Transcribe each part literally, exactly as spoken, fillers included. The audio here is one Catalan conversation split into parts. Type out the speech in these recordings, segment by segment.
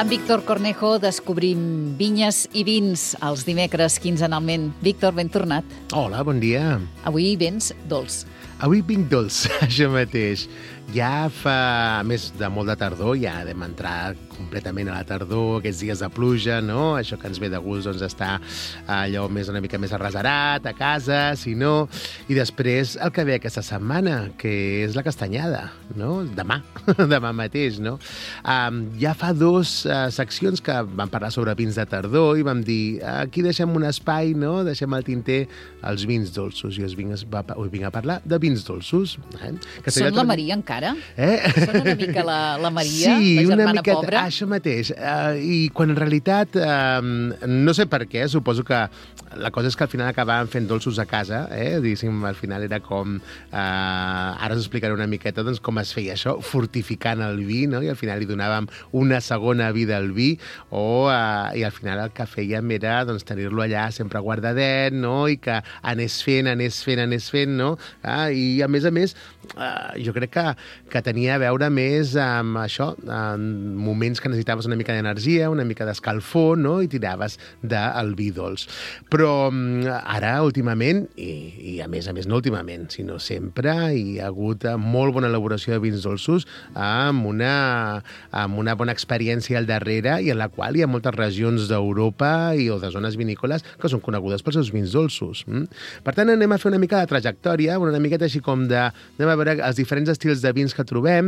Amb Víctor Cornejo descobrim vinyes i vins els dimecres quinzenalment. Víctor, ben tornat. Hola, bon dia. Avui vens dolç. Avui vinc dolç, això mateix. Ja fa més de molt de tardor, ja vam entrar completament a la tardor, aquests dies de pluja, no? Això que ens ve de gust, doncs, està allò més una mica més arraserat, a casa, si no. I després el que ve aquesta setmana, que és la castanyada, no? Demà, demà mateix, no? Um, ja fa dos uh, seccions que vam parlar sobre vins de tardor i vam dir, aquí deixem un espai, no? Deixem al tinter els vins dolços. I us vinc, us vinc a parlar de vins dolços. Eh? Que Són la Maria, encara? Eh? Són una mica la, la Maria, sí, la germana una miqueta, pobra? Això mateix. Uh, I quan en realitat, uh, no sé per què, suposo que la cosa és que al final acabàvem fent dolços a casa, eh? Diguéssim, al final era com... Uh, ara us explicaré una miqueta doncs, com es feia això, fortificant el vi, no? I al final li donàvem una segona vida al vi, o, uh, i al final el que fèiem era doncs, tenir-lo allà sempre guardadet, no? I que anés fent, anés fent, anés fent, no? Uh, I a més a més, uh, jo crec que, que tenia a veure més amb això, en moments que necessitaves una mica d'energia, una mica d'escalfor, no? I tiraves del vi dolç. Però ara, últimament, i, i a més a més no últimament, sinó sempre, hi ha hagut molt bona elaboració de vins dolços amb una, amb una bona experiència al darrere i en la qual hi ha moltes regions d'Europa i o de zones vinícoles que són conegudes pels seus vins dolços. Mm? Per tant, anem a fer una mica de trajectòria, una miqueta així com de... Anem a veure els diferents estils de vins que trobem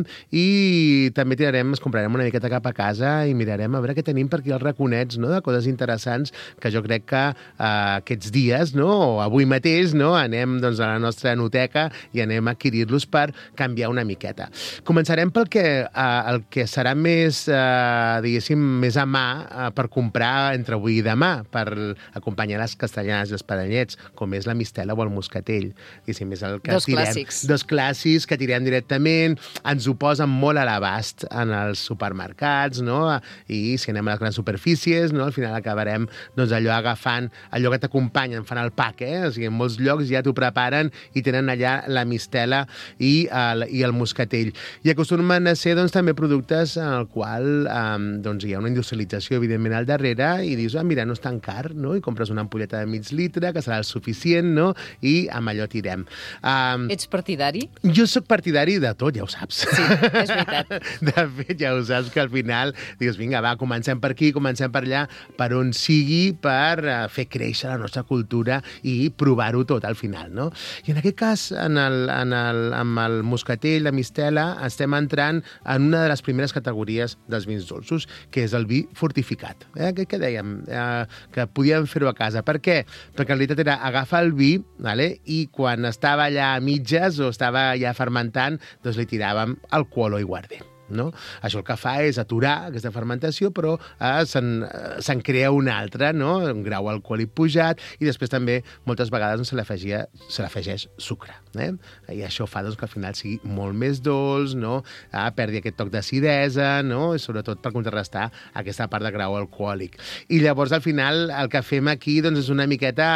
i també tirarem, ens comprarem una miqueta cap a casa i mirarem a veure què tenim per aquí als raconets, no? De coses interessants que jo crec que eh, aquests dies, no? O avui mateix, no? Anem doncs, a la nostra enoteca i anem a adquirir-los per canviar una miqueta. Començarem pel que, eh, el que serà més, eh, diguéssim, més a mà eh, per comprar entre avui i demà, per acompanyar les castellans i els paranyets, com és la mistela o el moscatell. Diguéssim, és el que dos tirem, clàssics. Dos clàssics que tirem directament, ens ho posen molt a l'abast en els supermercats, no? I si anem a les grans superfícies, no? Al final acabarem doncs, allò agafant allò que t'acompanyen, fan el pack, eh? O sigui, en molts llocs ja t'ho preparen i tenen allà la mistela i el, i el moscatell. I acostumen a ser doncs, també productes en el qual um, doncs, hi ha una industrialització, evidentment, al darrere i dius, ah, mira, no és tan car, no? I compres una ampolleta de mig litre, que serà el suficient, no? I amb allò tirem. Um, Ets partidari? jo sóc partidari de tot, ja ho saps. Sí, és veritat. De fet, ja ho saps, que al final dius, vinga, va, comencem per aquí, comencem per allà, per on sigui, per uh, fer créixer la nostra cultura i provar-ho tot al final, no? I en aquest cas, en el, en el, amb el moscatell, la mistela, estem entrant en una de les primeres categories dels vins dolços, que és el vi fortificat. Eh? Què, què dèiem? Eh, que podíem fer-ho a casa. Per què? Perquè en realitat era agafar el vi, vale? I quan estava allà a mitges o estava ja fermentant, doncs li tiràvem alcohol o aiguardent. No? Això el que fa és aturar aquesta fermentació, però eh, se'n se crea una altra, no? Un grau alcohòlic pujat, i després també moltes vegades doncs, se l'afegia, se l'afegeix sucre. Eh? I això fa doncs, que al final sigui molt més dolç, no? eh, perdi aquest toc d'acidesa, no? I sobretot per contrarrestar aquesta part de grau alcohòlic. I llavors al final el que fem aquí doncs, és una miqueta,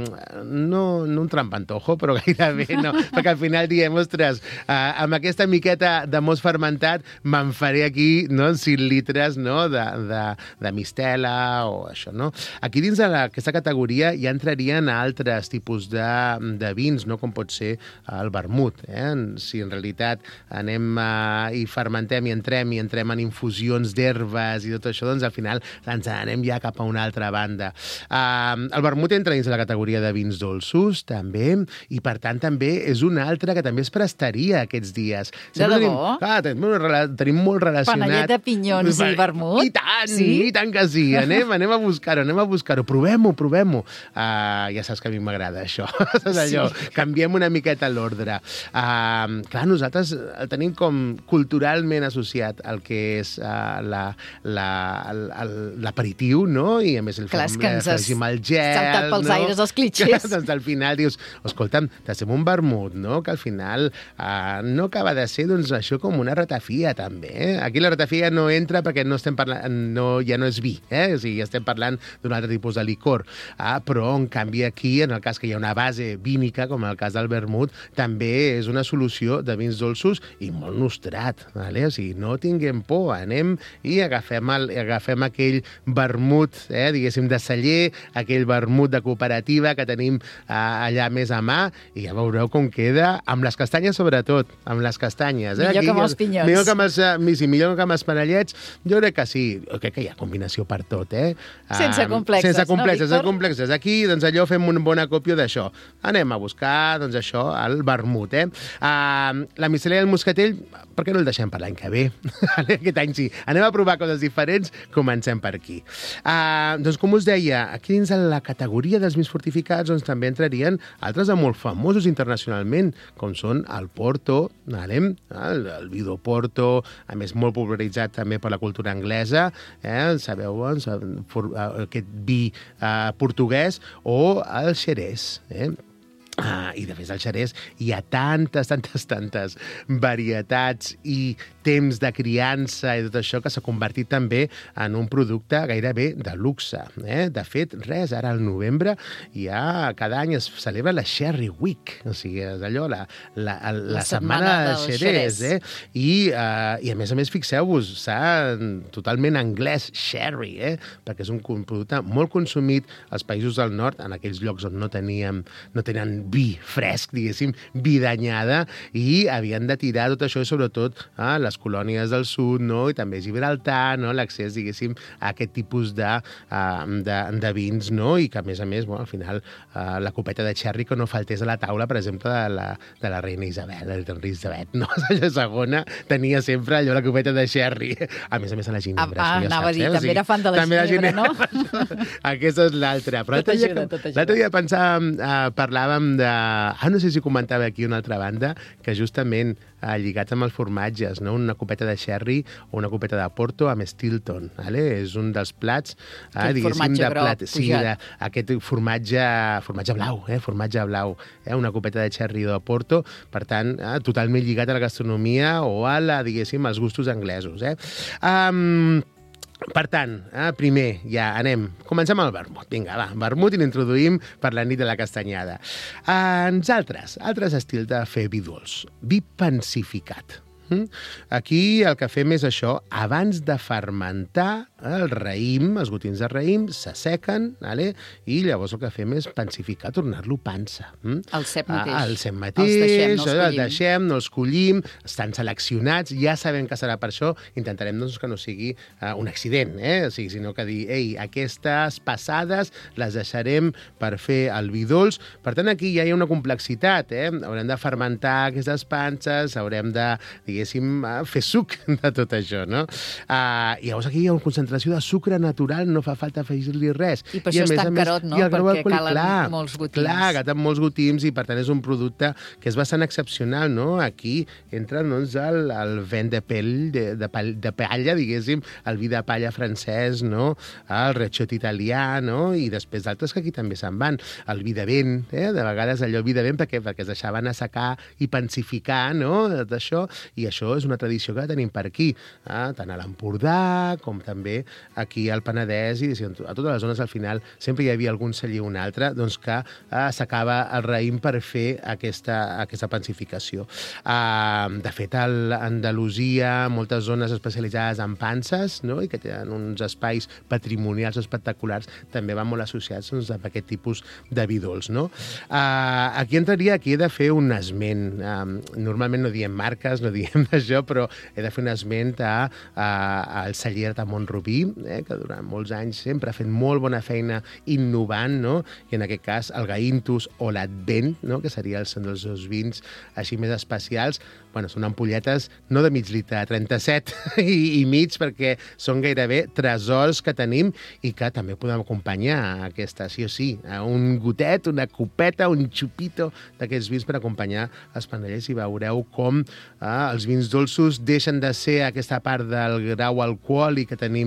no, no un trampantojo, però gairebé no, perquè al final diem, ostres, eh, amb aquesta miqueta de most fermentat me'n faré aquí no, cinc litres no, de, de, de mistela o això, no? Aquí dins d'aquesta categoria ja entrarien altres tipus de, de vins, no? Com pot ser el vermut. Eh? Si en realitat anem a, i fermentem i entrem i entrem en infusions d'herbes i tot això, doncs al final ens anem ja cap a una altra banda. Uh, el vermut entra dins de la categoria de vins dolços, també, i per tant també és una altra que també es prestaria aquests dies. De debò? Tenim, clar, tenim una tenim molt relacionat... Panellet de pinyons i vermut? I tant, sí? i tant que sí. Anem, anem a buscar-ho, anem a buscar-ho. Provem-ho, provem-ho. Uh, ja saps que a mi m'agrada això. Saps allò? Sí. Canviem una miqueta l'ordre. Uh, clar, nosaltres el tenim com culturalment associat al que és uh, l'aperitiu, no? I a més el clar, fem, ens has el gel, saltat pels no? aires els clitxers. Doncs al final dius, escolta'm, t'hacem un vermut, no? Que al final uh, no acaba de ser doncs, això com una ratafia, també. Eh? Aquí la ratafia no entra perquè no estem parlant, no, ja no és vi, eh? O sigui, estem parlant d'un altre tipus de licor. Ah, però, en canvi, aquí, en el cas que hi ha una base vínica, com en el cas del vermut, també és una solució de vins dolços i molt nostrat. Vale? O sigui, no tinguem por, anem i agafem, el, agafem aquell vermut, eh? diguéssim, de celler, aquell vermut de cooperativa que tenim eh, allà més a mà, i ja veureu com queda, amb les castanyes sobretot, amb les castanyes. Eh? Millor Aquí, que amb els pinyons. Millor que amb els, sí, millor que amb els panellets, jo crec que sí, jo crec que hi ha combinació per tot, eh? Sense complexes, sense complexes, no, sense complexes. Aquí, doncs allò, fem una bona còpia d'això. Anem a buscar, doncs això, el vermut, eh? Uh, la micel·lària del moscatell, per què no el deixem per l'any que ve? Aquest any sí. Anem a provar coses diferents, comencem per aquí. Uh, doncs, com us deia, aquí dins de la categoria dels vins fortificats, doncs també entrarien altres de molt famosos internacionalment, com són el Porto, anem, el, el vi do Porto, a més molt popularitzat també per la cultura anglesa, eh? Sabeu, doncs, aquest vi eh, portuguès, o el xerès, eh? Ah, i de fet al xerès hi ha tantes, tantes, tantes varietats i temps de criança i tot això que s'ha convertit també en un producte gairebé de luxe. Eh? De fet, res, ara al novembre hi ha, cada any es celebra la Sherry Week, o sigui, és allò, la, la, la, la setmana, setmana del xerès. Eh? I, uh, I a més a més, fixeu-vos, s'ha totalment anglès, sherry, eh? Perquè és un producte molt consumit als països del nord, en aquells llocs on no teníem, no tenen vi fresc, diguéssim, vi d'anyada, i havien de tirar tot això, i sobretot a les colònies del sud, no? I també Gibraltar, no? L'accés, diguéssim, a aquest tipus de, uh, de, de vins, no? I que, a més a més, bueno, al final, uh, la copeta de xerri que no faltés a la taula, per exemple, de la, de la reina Isabel, de la Elisabet, no? La segona tenia sempre allò, la copeta de xerri. A més a més, a la ginebra. Ah, ja anava saps, a dir, eh? també o sigui, era fan de la ginebra, ginebra, no? Aquesta és l'altra. Però l'altre dia, l'altre dia pensàvem, uh, parlàvem de... Ah, no sé si comentava aquí una altra banda, que justament eh, lligats amb els formatges, no? Una copeta de sherry o una copeta de Porto amb Stilton. Vale? És un dels plats, eh, diguéssim, de groc, plat. Sí, de, aquest formatge, formatge blau, eh? formatge blau, eh? Una copeta de sherry o de Porto, per tant, eh, totalment lligat a la gastronomia o a la, diguéssim, als gustos anglesos. Eh? Um, Per tant, eh, primer, ja anem, comencem amb el vermut. Vinga, va, vermut i l'introduïm per la nit de la castanyada. Eh, ens altres, altres estils de fer vi dolç. Vi pensificat. Aquí el que fem és això, abans de fermentar el raïm, els gotins de raïm, s'assequen, vale? I llavors el que fem és pensificar, tornar-lo pansa. El cep mateix. Ah, el cep mateix, els deixem, no els el collim. deixem, no els collim, estan seleccionats, ja sabem que serà per això, intentarem doncs, que no sigui uh, un accident, eh? O sigui, sinó que dir, ei, aquestes passades les deixarem per fer el vi dolç. Per tant, aquí ja hi ha una complexitat, eh? Haurem de fermentar aquestes panses, haurem de, diguéssim, fer suc de tot això, no? Uh, I llavors aquí hi ha una concentració de sucre natural, no fa falta afegir-li res. I per això és tan carot, no? Perquè calen clar, molts gotins. Clar, calen molts gotins i per tant és un producte que és bastant excepcional, no? Aquí entra doncs, el, el vin de pell, de, de, de palla, diguéssim, el vi de palla francès, no? El recciot italià, no? I després d'altres que aquí també se'n van. El vi de vent, eh? De vegades allò el vi de vent perquè, perquè es deixaven assecar i pensificar, no? D'això, i això és una tradició que tenim per aquí, eh? Tant a l'Empordà com també aquí al Penedès i a totes les zones al final sempre hi havia algun celler o un altre doncs, que eh, s'acaba el raïm per fer aquesta, aquesta pensificació. Eh, de fet, a Andalusia, moltes zones especialitzades en panses, no? I que tenen uns espais patrimonials espectaculars, també van molt associats doncs, amb aquest tipus de vi dolç, no? Eh, aquí entraria, aquí he de fer un esment. Eh, normalment no diem marques, no diem d'això, però he de fer un esment a, a, al celler de Montrubí, eh, que durant molts anys sempre ha fet molt bona feina innovant, no? I en aquest cas el Gaintus o l'Advent, no? Que seria el, són dels seus vins així més especials. Bueno, són ampolletes no de mig litre, trenta-set i, i mig, perquè són gairebé tresors que tenim i que també podem acompanyar aquesta, sí o sí, un gotet, una copeta, un xupito d'aquests vins per acompanyar els panellets i veureu com eh, els vins dolços deixen de ser aquesta part del grau alcohòlic que tenim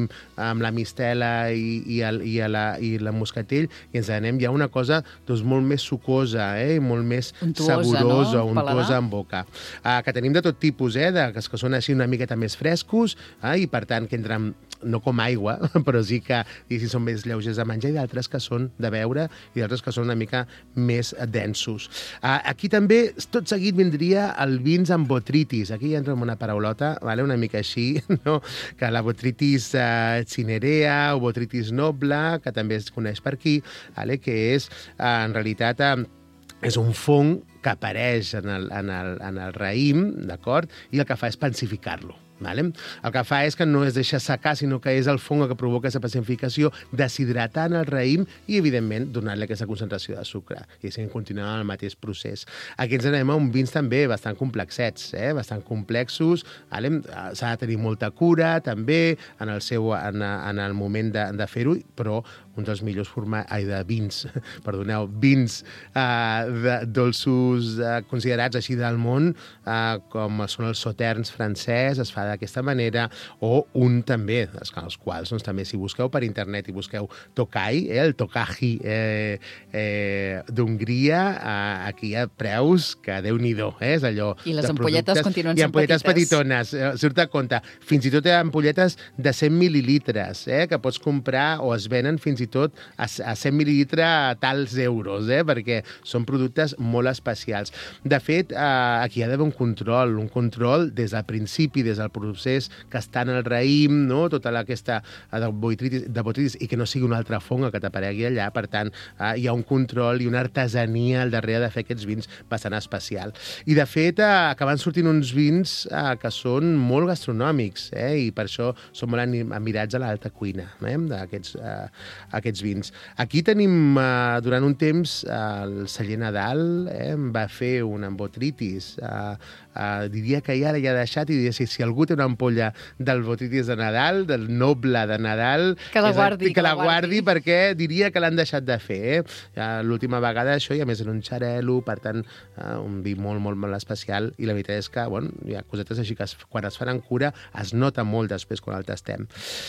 amb la mistela i, i, el, i, la, i la moscatell, i ens anem ja a una cosa doncs, molt més sucosa, eh? Molt més untuosa, saborosa, no? untuosa en boca. Uh, que tenim de tot tipus, eh? De, que, que són així una miqueta més frescos, eh? I per tant que entren no com aigua, però sí que són més lleugers de menjar, i d'altres que són de beure i d'altres que són una mica més densos. Uh, aquí també, tot seguit, vindria el vins amb botritis. Aquí ja entra en una paraulota, vale? Una mica així, no? Que la botritis uh, cinerea o botritis noble, que també es coneix per aquí, vale? Que és, uh, en realitat, uh, és un fong que apareix en el, en el, en el raïm, d'acord? I el que fa és pensificar-lo. Vale? El que fa és que no es deixa secar, sinó que és el fong que provoca aquesta pacificació, deshidratant el raïm i, evidentment, donar-li aquesta concentració de sucre. I així continuem el mateix procés. Aquí ens anem a uns vins també bastant complexets, eh? Bastant complexos. Vale? S'ha de tenir molta cura, també, en el, seu, en, en el moment de, de fer-ho, però un dels millors forma, ai, de vins, perdoneu, vins eh, de, dolços eh, considerats així del món, eh, com són els sauternes francès, es fa d'aquesta manera, o un també, els, els quals, doncs, també, si busqueu per internet i busqueu Tokai, eh, el Tokaji eh, eh, d'Hongria, eh, aquí hi ha preus que Déu-n'hi-do, eh, és allò... I les ampolletes continuen sent petites. I ampolletes petitones, eh, surt a compte. Fins i tot hi ha ampolletes de cent mil·lilitres, eh, que pots comprar o es venen fins i tot a, a cent mil·lilitres a tals euros, eh, perquè són productes molt especials. De fet, eh, aquí hi ha d'haver un control, un control des del principi, des del procés que està en el raïm, no? Tota aquesta de botritis, de botritis, i que no sigui una altra fonga que t'aparegui allà. Per tant, eh, hi ha un control i una artesania al darrere de fer aquests vins bastant especial. I, de fet, eh, acaben sortint uns vins eh, que són molt gastronòmics, eh, i per això són molt admirats a l'alta cuina, eh, d'aquests eh, aquests vins. Aquí tenim, eh, durant un temps, eh, el celler Nadal eh, va fer un amb botritis. Eh, eh, diria que ja l'ha deixat, i diria, si, si algú té una ampolla del botritis de Nadal, del noble de Nadal, que la guardi, que, que la guardi, perquè diria que l'han deixat de fer. Eh? Ja, l'última vegada això, i a més era un xarel·lo, per tant, eh, un vi molt, molt, molt especial, i la veritat és que, bueno, hi ha cosetes així que es, quan es fan en cura es nota molt després quan el tastem.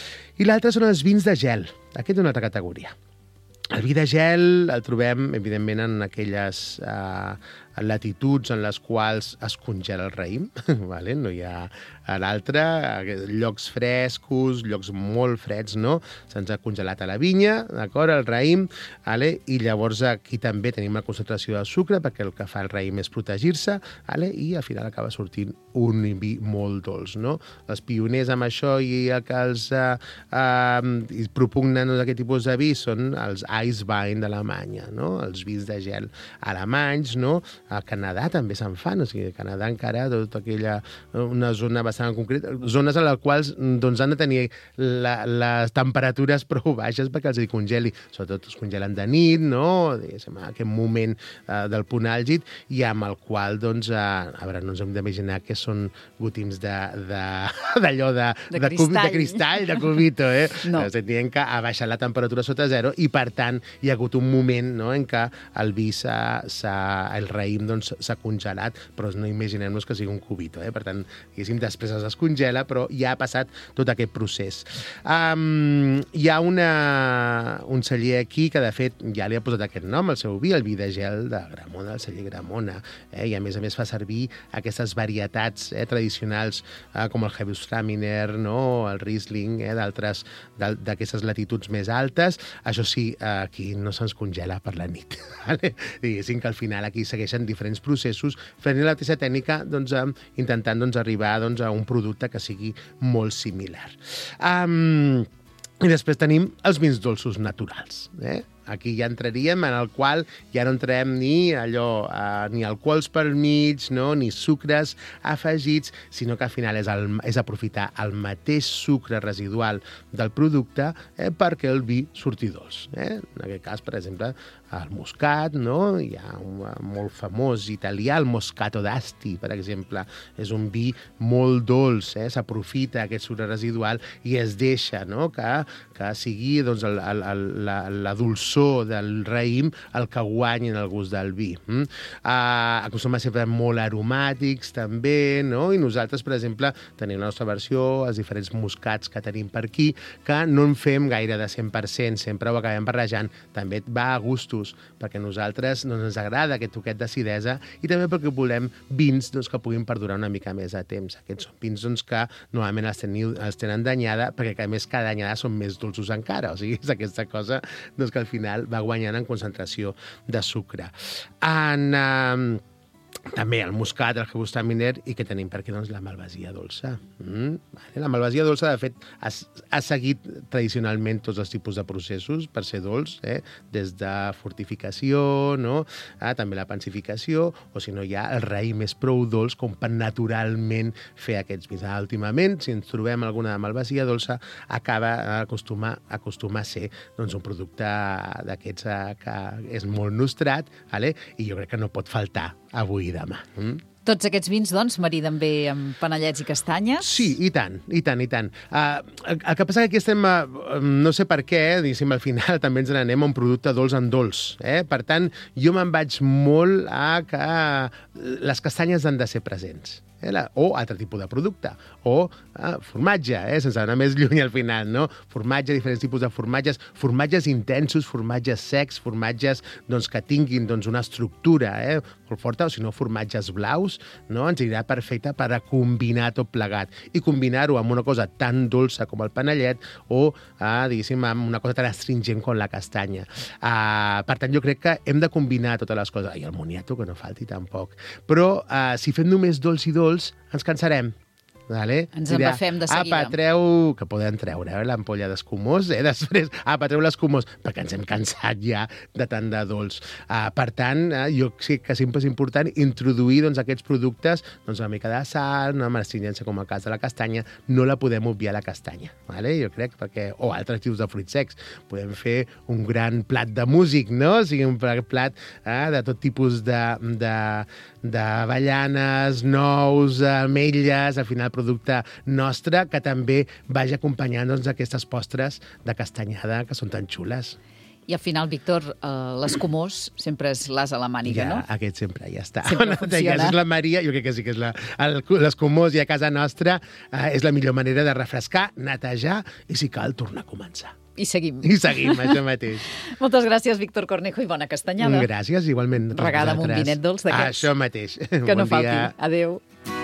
I l'altre són els vins de gel. Aquest és una altra categoria. El vi de gel el trobem, evidentment, en aquelles eh, latituds en les quals es congela el raïm, vale? No hi ha l'altre, llocs frescos, llocs molt freds, no? Se'ns ha congelat a la vinya, d'acord, el raïm, vale? I llavors aquí també tenim la concentració de sucre, perquè el que fa el raïm és protegir-se, vale? I al final acaba sortint un vi molt dolç, no? Els pioners amb això i el que els eh, eh, propugnen d'aquest tipus de vi són els Eiswein d'Alemanya, no? Els vins de gel alemanys, no? A Canadà també se'n fan, o sigui, a Canadà encara tota aquella, una zona bastant concreta, zones en les quals doncs, han de tenir la, les temperatures prou baixes perquè els hi congeli, sobretot es congelen de nit, no? Diguéssim, aquest moment eh, del punt àlgid, i amb el qual, doncs, eh, a veure, no ens hem d'imaginar que són gotims d'allò de, de, de, de, de, cristall. de cristall, de cubito, eh? No. És a dir, que ha baixat la temperatura sota zero, i per tant hi ha hagut un moment, no?, en què el vi s'ha, el raïm doncs s'ha congelat, però no imaginem-nos que sigui un cubito, eh? Per tant, diguéssim, després es descongela, però ja ha passat tot aquest procés. Um, hi ha una, un celler aquí que, de fet, ja li ha posat aquest nom al seu vi, el vi de gel de Gramona, el celler Gramona, eh? I a més a més fa servir aquestes varietats eh, tradicionals, eh, com el Gewürztraminer, no?, el Riesling, eh, d'altres, d'aquestes latituds més altes. Això sí, eh, aquí no se'ns congela per la nit. Vale? Diguéssim que al final aquí segueixen diferents processos fent la mateixa tècnica, doncs, eh, intentant doncs, arribar doncs, a un producte que sigui molt similar. Um, I després tenim els vins dolços naturals, eh? Aquí ja entraríem en el qual ja no entrarem ni allò, eh, ni alcohols pel mig, no? Ni sucres afegits, sinó que al final és, el, és aprofitar el mateix sucre residual del producte eh, perquè el vi surti dolç. Eh? En aquest cas, per exemple, el moscat, no? Hi ha un molt famós italià, el Moscato d'Asti, per exemple. És un vi molt dolç, eh? S'aprofita aquest sucre residual i es deixa, no?, que, que sigui doncs, el, el, el, la, la dolçor dolçor del raïm el que guanyi en el gust del vi. Mm? Uh, acostuma sempre molt aromàtics, també, no? I nosaltres, per exemple, tenim la nostra versió, els diferents moscats que tenim per aquí, que no en fem gaire de cent per cent, sempre ho acabem barrejant. També va a gustos, perquè a nosaltres no ens agrada aquest toquet d'acidesa i també perquè volem vins doncs, que puguin perdurar una mica més de temps. Aquests són vins doncs, que normalment els, teniu, els tenen danyada, perquè a més cada danyada són més dolços encara. O sigui, és aquesta cosa doncs, que al final va guanyant en concentració de sucre. En... Um, també el muscat, el Gewürztraminer, i que tenim per aquí doncs, la malvasia dolça. Mm? La malvasia dolça, de fet, ha, ha seguit tradicionalment tots els tipus de processos per ser dolç, eh? Des de fortificació, no? ah, també la pansificació, o si no hi ha el raïm més prou dolç com per naturalment fer aquests vins. Ah, últimament, si ens trobem alguna malvasia dolça, acaba acostuma, acostuma a ser doncs, un producte d'aquests eh, que és molt nostrat, vale? I jo crec que no pot faltar avui i demà. Mm? Tots aquests vins, doncs, mariden bé amb panellets i castanyes? Sí, i tant, i tant, i tant. Uh, el, el que passa que aquí estem, uh, no sé per què, diguéssim, al final també ens n'anem a un producte dolç en dolç. Eh? Per tant, jo me'n vaig molt a que les castanyes han de ser presents. Eh, la, o altre tipus de producte, o eh, formatge, eh, sense anar més lluny al final, no? Formatge, diferents tipus de formatges, formatges intensos, formatges secs, formatges doncs, que tinguin doncs, una estructura eh, molt forta, o si no, formatges blaus, no? Ens anirà perfecte per a combinar tot plegat i combinar-ho amb una cosa tan dolça com el panellet o, eh, diguéssim, amb una cosa tan astringent com la castanya. Eh, per tant, jo crec que hem de combinar totes les coses. I el moniato, que no falti tampoc. Però eh, si fem només dolç i dolç, ens cansarem. Vale? Ens embafem de seguida. Apa, treu, que poden treure, eh, l'ampolla d'escumós, eh, després, apa, treu l'escumós, perquè ens hem cansat ja de tant de dolç. Uh, per tant, uh, jo sí que sempre és important introduir doncs, aquests productes, doncs, una mica de sal, una astringència com el cas de la castanya, no la podem obviar la castanya, vale? Jo crec, perquè, o altres tipus de fruits secs. Podem fer un gran plat de músic, no? O sigui, un plat eh, de tot tipus de, de, d'avellanes, nous, ametlles, al final producte nostre, que també vagi acompanyant doncs, aquestes postres de castanyada que són tan xules. I al final, Víctor, eh, l'escumós sempre és l'as a la màniga, ja, no? Aquest sempre ja està. Sempre funciona. És la Maria, jo crec que sí que és la, el, l'escumós i a casa nostra eh, és la millor manera de refrescar, netejar i, si cal, tornar a començar. I seguim. I seguim, això mateix. Moltes gràcies, Víctor Cornejo, i bona castanyada. Gràcies, igualment. Regada amb un vinet dolç d'aquests. Això mateix. Que no bon falti. Dia. Adéu.